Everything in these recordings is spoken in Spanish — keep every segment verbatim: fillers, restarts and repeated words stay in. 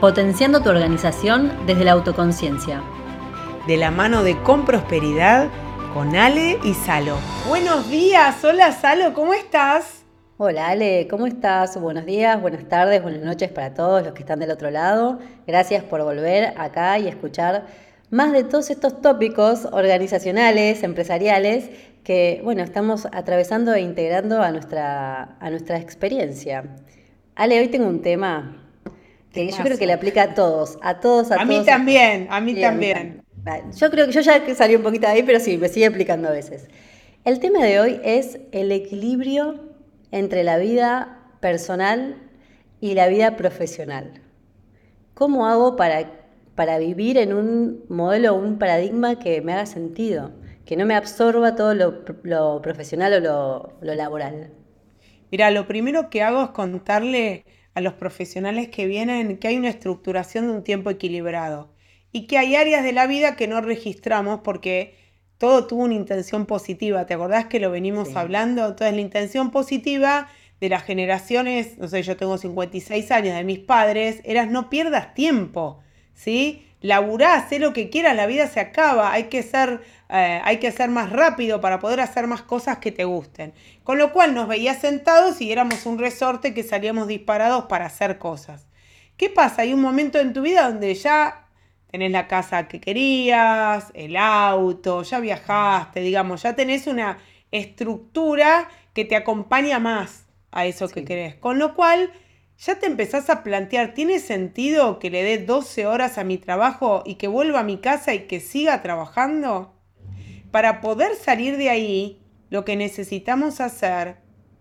Potenciando tu organización desde la autoconciencia. De la mano de Con Prosperidad, con Ale y Salo. Buenos días, hola Salo, ¿cómo estás? Hola Ale, ¿cómo estás? Buenos días, buenas tardes, buenas noches para todos los que están del otro lado. Gracias por volver acá y escuchar más de todos estos tópicos organizacionales, empresariales, que bueno, estamos atravesando e integrando a nuestra, a nuestra experiencia. Ale, hoy tengo un tema que yo creo que le aplica a todos, a todos, a, a todos. Mí también, a mí sí, también, a mí también. Yo creo que yo ya salí un poquito de ahí, pero sí, me sigue aplicando a veces. El tema de hoy es el equilibrio entre la vida personal y la vida profesional. ¿Cómo hago para, para vivir en un modelo, un paradigma que me haga sentido? Que no me absorba todo lo, lo profesional o lo, lo laboral. Mira, lo primero que hago es contarle a los profesionales que vienen que hay una estructuración de un tiempo equilibrado y que hay áreas de la vida que no registramos porque todo tuvo una intención positiva. ¿Te acordás que lo venimos sí. hablando? Entonces la intención positiva de las generaciones, no sé, yo tengo cincuenta y seis años, de mis padres, era no pierdas tiempo, ¿sí? Laburá, hacé lo que quieras, la vida se acaba, hay que ser, eh, hay que ser más rápido para poder hacer más cosas que te gusten. Con lo cual nos veías sentados y éramos un resorte que salíamos disparados para hacer cosas. ¿Qué pasa? Hay un momento en tu vida donde ya tenés la casa que querías, el auto, ya viajaste, digamos, ya tenés una estructura que te acompaña más a eso sí. que querés. Con lo cual ya te empezás a plantear, ¿tiene sentido que le dé doce horas a mi trabajo y que vuelva a mi casa y que siga trabajando? Para poder salir de ahí, lo que necesitamos hacer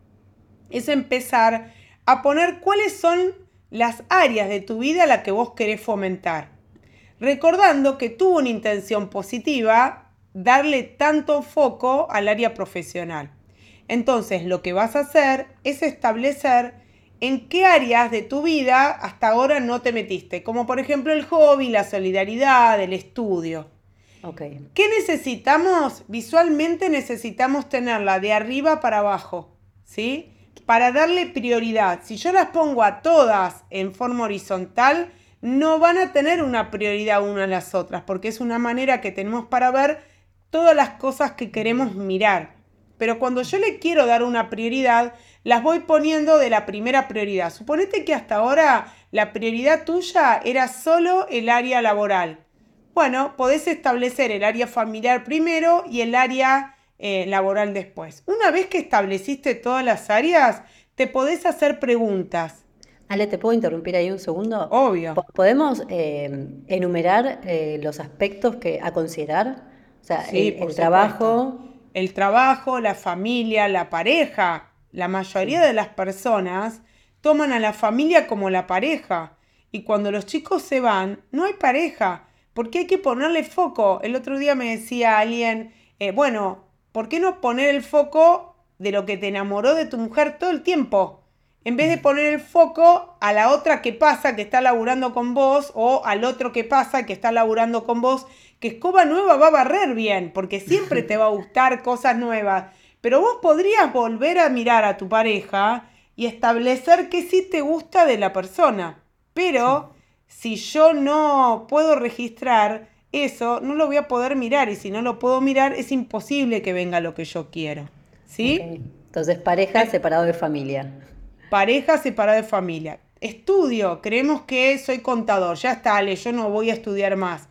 es empezar a poner cuáles son las áreas de tu vida a las que vos querés fomentar. Recordando que tuvo una intención positiva, darle tanto foco al área profesional. Entonces, lo que vas a hacer es establecer en qué áreas de tu vida hasta ahora no te metiste, como por ejemplo el hobby, la solidaridad, el estudio. Okay. ¿Qué necesitamos? Visualmente necesitamos tenerla de arriba para abajo, ¿sí? Para darle prioridad. Si yo las pongo a todas en forma horizontal, no van a tener una prioridad una a las otras, porque es una manera que tenemos para ver todas las cosas que queremos mirar. Pero cuando yo le quiero dar una prioridad, las voy poniendo de la primera prioridad. Suponete que hasta ahora la prioridad tuya era solo el área laboral. Bueno, podés establecer el área familiar primero y el área eh, laboral después. Una vez que estableciste todas las áreas, te podés hacer preguntas. Ale, ¿te puedo interrumpir ahí un segundo? Obvio. ¿Podemos eh, enumerar eh, los aspectos que a considerar? O sea, sí, el, el trabajo... El trabajo, la familia, la pareja. La mayoría sí. de las personas toman a la familia como la pareja. Y cuando los chicos se van, no hay pareja. Porque hay que ponerle foco. El otro día me decía alguien, eh, bueno, ¿por qué no poner el foco de lo que te enamoró de tu mujer todo el tiempo? En vez de poner el foco a la otra que pasa, que está laburando con vos, o al otro que pasa, que está laburando con vos, que escoba nueva va a barrer bien, porque siempre te va a gustar cosas nuevas. Pero vos podrías volver a mirar a tu pareja y establecer qué sí te gusta de la persona. Pero sí. si yo no puedo registrar eso, no lo voy a poder mirar. Y si no lo puedo mirar, es imposible que venga lo que yo quiero. ¿Sí? Okay. Entonces, pareja eh, separado de familia. Pareja separada de familia. Estudio, creemos que soy contador, ya está, Ale, yo no voy a estudiar más.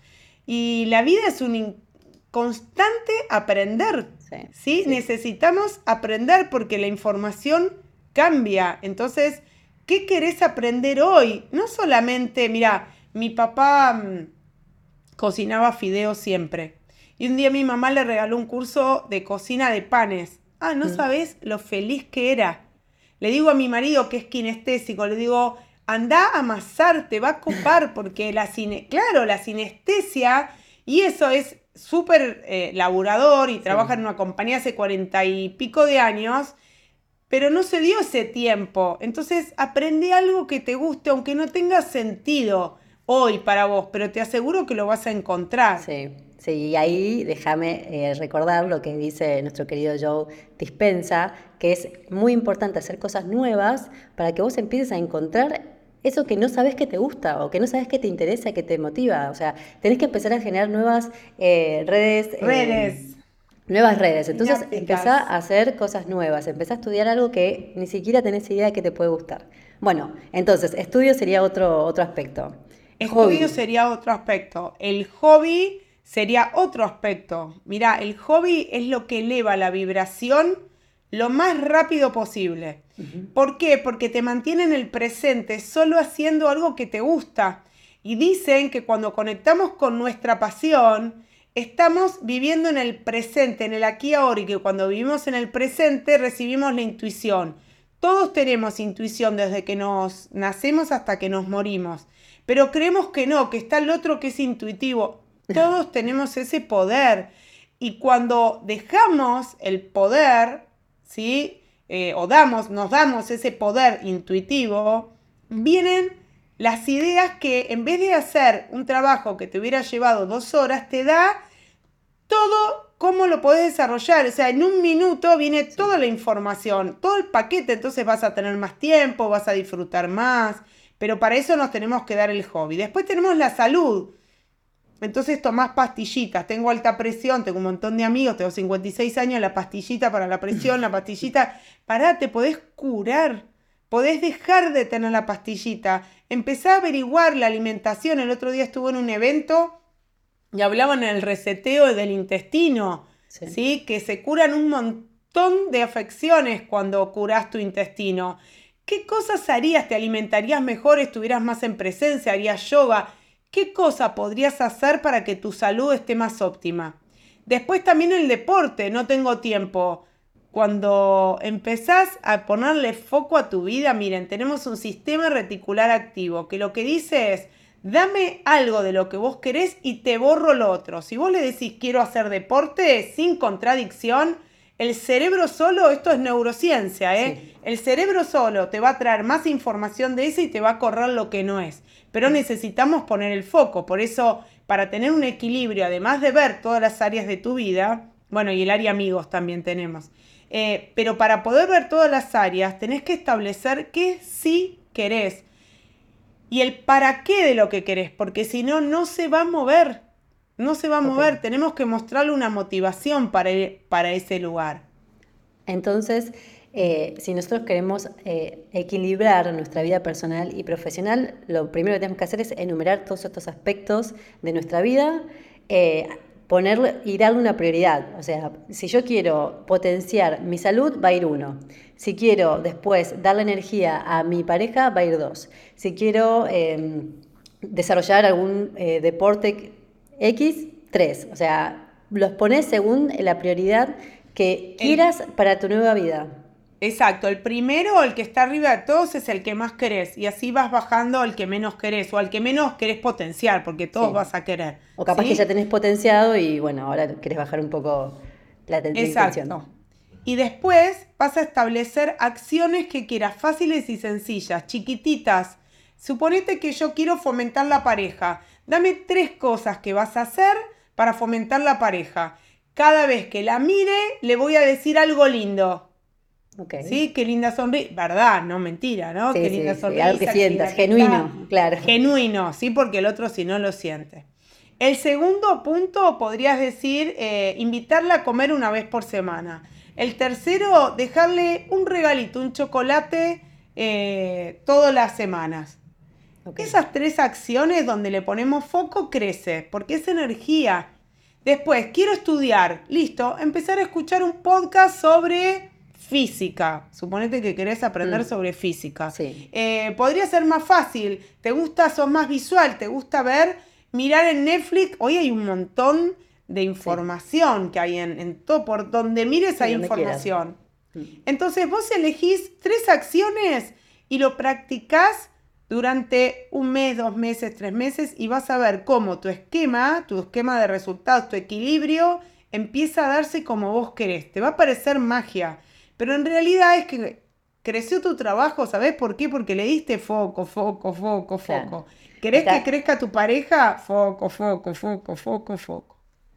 Y la vida es un constante aprender, sí, ¿sí? Sí. Necesitamos aprender porque la información cambia. Entonces, ¿qué querés aprender hoy? No solamente, mira, mi papá mmm, cocinaba fideos siempre. Y un día mi mamá le regaló un curso de cocina de panes. Ah, no mm. sabés lo feliz que era. Le digo a mi marido, que es kinestésico, le digo, anda a amasar, te va a copar, porque la cine, claro, la sinestesia, y eso es súper eh, laburador y sí. trabaja en una compañía hace cuarenta y pico de años, pero no se dio ese tiempo. Entonces, aprende algo que te guste, aunque no tenga sentido hoy para vos, pero te aseguro que lo vas a encontrar. Sí. Sí, y ahí déjame eh, recordar lo que dice nuestro querido Joe Dispenza, que es muy importante hacer cosas nuevas para que vos empieces a encontrar eso que no sabes que te gusta o que no sabes que te interesa, que te motiva. O sea, tenés que empezar a generar nuevas eh, redes. eh, Redes Nuevas redes. Entonces empezá sinápticas. a hacer cosas nuevas, empezá a estudiar algo que ni siquiera tenés idea de que te puede gustar. Bueno, entonces, estudio sería otro, otro aspecto. Estudio Hobby. sería otro aspecto. El hobby sería otro aspecto. Mira, el hobby es lo que eleva la vibración lo más rápido posible. ¿Por qué? Porque te mantiene en el presente solo haciendo algo que te gusta. Y dicen que cuando conectamos con nuestra pasión, estamos viviendo en el presente, en el aquí y ahora, y que cuando vivimos en el presente recibimos la intuición. Todos tenemos intuición desde que nos nacemos hasta que nos morimos. Pero creemos que no, que está el otro que es intuitivo. Todos tenemos ese poder. Y cuando dejamos el poder, ¿sí? Eh, o damos, nos damos ese poder intuitivo, vienen las ideas que en vez de hacer un trabajo que te hubiera llevado dos horas, te da todo cómo lo podés desarrollar. O sea, en un minuto viene Sí. toda la información, todo el paquete, entonces vas a tener más tiempo, vas a disfrutar más. Pero para eso nos tenemos que dar el hobby. Después tenemos la salud. Entonces tomás pastillitas. Tengo alta presión, tengo un montón de amigos, tengo cincuenta y seis años, la pastillita para la presión, la pastillita. Pará, te podés curar. Podés dejar de tener la pastillita. Empezá a averiguar la alimentación. El otro día estuve en un evento y hablaban del reseteo del intestino, Sí. ¿sí? Que se curan un montón de afecciones cuando curás tu intestino. ¿Qué cosas harías? ¿Te alimentarías mejor? ¿Estuvieras más en presencia? ¿Harías yoga? ¿Qué cosa podrías hacer para que tu salud esté más óptima? Después también el deporte, no tengo tiempo. Cuando empezás a ponerle foco a tu vida, miren, tenemos un sistema reticular activo que lo que dice es, dame algo de lo que vos querés y te borro lo otro. Si vos le decís quiero hacer deporte, sin contradicción, el cerebro solo, esto es neurociencia, ¿eh? Sí. El cerebro solo te va a traer más información de eso y te va a correr lo que no es. Pero necesitamos poner el foco. Por eso, para tener un equilibrio, además de ver todas las áreas de tu vida, bueno, y el área amigos también tenemos, eh, pero para poder ver todas las áreas, tenés que establecer qué sí querés. Y el para qué de lo que querés, porque si no, no se va a mover. No se va a mover. Ok. Tenemos que mostrarle una motivación para, ir, para ese lugar. Entonces, eh, si nosotros queremos eh, equilibrar nuestra vida personal y profesional, lo primero que tenemos que hacer es enumerar todos estos aspectos de nuestra vida, eh, ponerle y darle una prioridad. O sea, si yo quiero potenciar mi salud, va a ir uno. Si quiero después darle energía a mi pareja, va a ir dos. Si quiero eh, desarrollar algún eh, deporte X, tres. O sea, los pones según la prioridad que El, quieras para tu nueva vida. exacto, el primero, el que está arriba de todos, es el que más querés. Y así vas bajando al que menos querés o al que menos querés potenciar, porque todos Sí. vas a querer. O capaz que ya ¿Sí? tenés potenciado y bueno, ahora querés bajar un poco la, la intención. Exacto. Y después vas a establecer acciones que quieras, fáciles y sencillas, chiquititas. Suponete que yo quiero fomentar la pareja. Dame tres cosas que vas a hacer para fomentar la pareja. Cada vez que la mire, le voy a decir algo lindo. Ok. ¿Sí? Qué linda sonrisa. ¿Verdad? No, mentira, ¿no? Sí, Qué linda sí, sí, sonrisa. algo que Qué sientas, linda que está. genuino, claro. Genuino, ¿sí? Porque el otro si no lo siente. El segundo punto podrías decir eh, invitarla a comer una vez por semana. El tercero, dejarle un regalito, un chocolate eh, todas las semanas. Ok. Esas tres acciones donde le ponemos foco crece, porque es energía. Después, quiero estudiar. Listo, empezar a escuchar un podcast sobre física. Suponete que querés aprender Mm, sobre física. sí. Eh, podría ser más fácil. ¿Te gusta, sos más visual? ¿Te gusta ver, mirar en Netflix? Hoy hay un montón de Sí. información que hay en, en todo. Por donde mires Sí, hay donde quieras. información. Mm. Entonces vos elegís tres acciones y lo practicás durante un mes, dos meses, tres meses y vas a ver cómo tu esquema, tu esquema de resultados, tu equilibrio empieza a darse como vos querés. Te va a parecer magia, pero en realidad es que creció tu trabajo, ¿sabés por qué? Porque le diste foco, foco, foco, Claro. foco. ¿Querés que Acá, crezca tu pareja? Foco, foco, foco, foco, foco.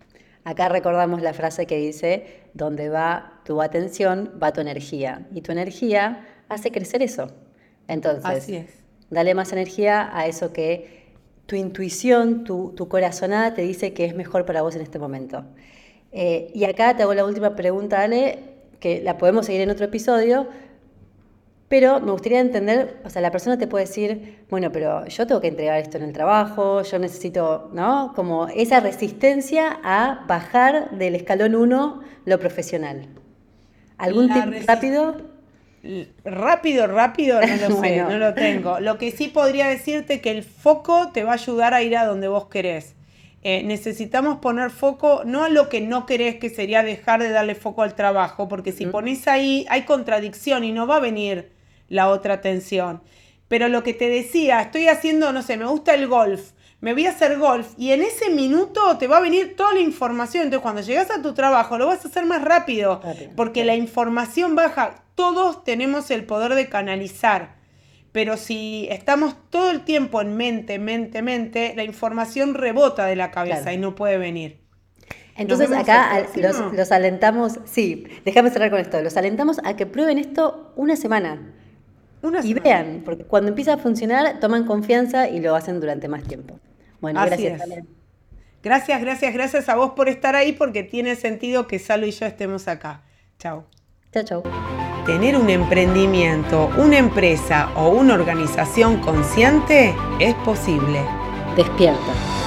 acá recordamos la frase que dice, donde va tu atención, va tu energía. Y tu energía hace crecer eso. Entonces, Así es. Dale más energía a eso que tu intuición, tu, tu corazonada te dice que es mejor para vos en este momento. Eh, y acá te hago la última pregunta, Ale, que la podemos seguir en otro episodio, pero me gustaría entender, o sea, la persona te puede decir, bueno, pero yo tengo que entregar esto en el trabajo, yo necesito, ¿no? Como esa resistencia a bajar del escalón uno lo profesional. ¿Algún La tip resist- rápido? Rápido, rápido, no lo sé, Bueno. no lo tengo. Lo que sí podría decirte que el foco te va a ayudar a ir a donde vos querés. Eh, necesitamos poner foco no a lo que no querés, que sería dejar de darle foco al trabajo, porque si pones ahí hay contradicción y no va a venir la otra atención. Pero lo que te decía, estoy haciendo, no sé, me gusta el golf, me voy a hacer golf y en ese minuto te va a venir toda la información. Entonces cuando llegas a tu trabajo lo vas a hacer más rápido, Rápido, porque claro. la información baja. Todos tenemos el poder de canalizar. Pero si estamos todo el tiempo en mente, mente, mente, la información rebota de la cabeza Claro. y no puede venir. Entonces ¿Nos vemos acá el al- próximo? los, los alentamos, sí, déjame cerrar con esto, los alentamos a que prueben esto una semana Una y semana. vean, porque cuando empieza a funcionar toman confianza y lo hacen durante más tiempo. Bueno, Así gracias, es. Ale. Gracias, gracias, gracias a vos por estar ahí, porque tiene sentido que Salo y yo estemos acá. Chao. Chao, chao. Tener un emprendimiento, una empresa o una organización consciente es posible. Despierta.